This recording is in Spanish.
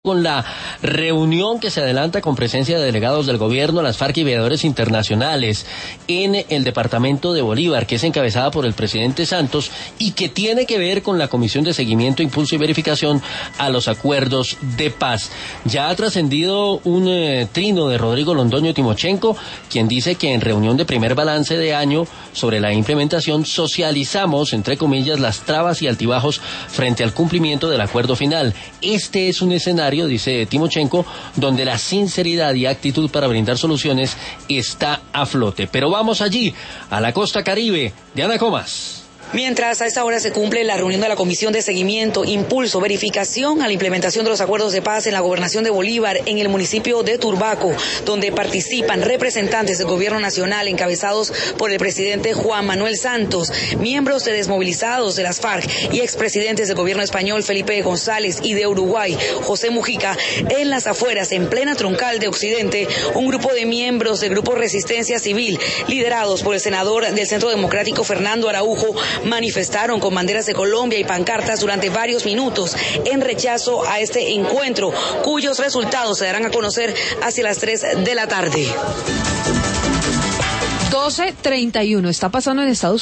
con la reunión que se adelanta con presencia de delegados del gobierno, las FARC y veedores internacionales en el departamento de Bolívar, que es encabezada por el presidente Santos y que tiene que ver con la Comisión de Seguimiento, Impulso y Verificación a los acuerdos de paz. Ya ha trascendido un trino de Rodrigo Londoño Timochenko, quien dice que en reunión de primer balance de año sobre la implementación socializamos, entre comillas, las trabas y altibajos frente al cumplimiento del acuerdo final. Este es un escenario, dice Timochenko, donde la sinceridad y actitud para brindar soluciones está a flote. Pero vamos allí, a la costa Caribe. Diana Comas. Mientras a esta hora se cumple la reunión de la Comisión de Seguimiento, Impulso, Verificación a la implementación de los acuerdos de paz en la Gobernación de Bolívar, en el municipio de Turbaco, donde participan representantes del Gobierno Nacional encabezados por el presidente Juan Manuel Santos, miembros de desmovilizados de las FARC y expresidentes del Gobierno español Felipe González y de Uruguay José Mujica. En las afueras, en plena troncal de Occidente, un grupo de miembros del Grupo Resistencia Civil, liderados por el senador del Centro Democrático Fernando Araujo, manifestaron con banderas de Colombia y pancartas durante varios minutos en rechazo a este encuentro, cuyos resultados se darán a conocer hacia las 3 de la tarde. 12:31, está pasando en Estados Unidos.